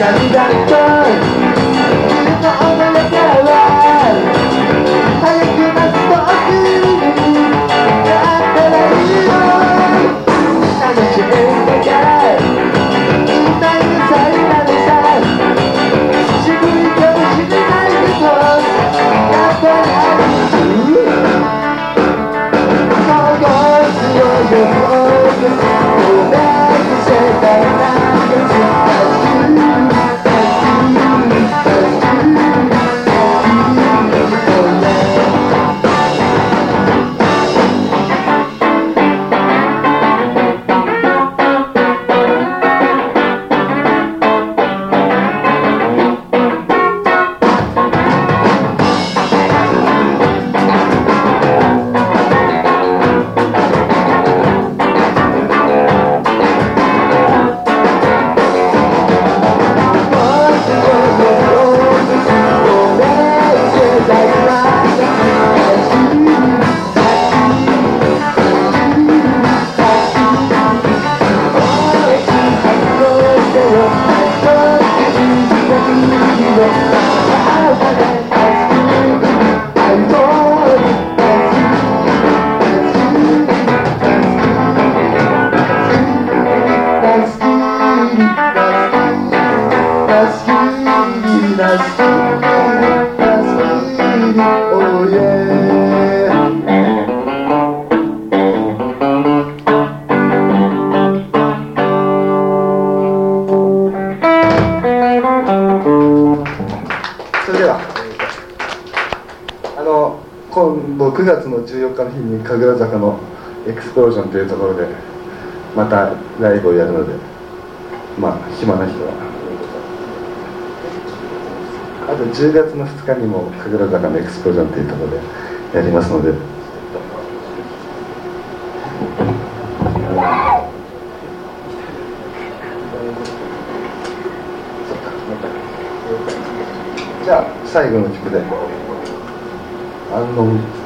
今度9月の14日の日に神楽坂のエクスプロージョンというところでまたライブをやるので、暇な人はあと10月の2日にも神楽坂のエクスプロージョンというところでやりますので、じゃあ最後の曲で「安穏」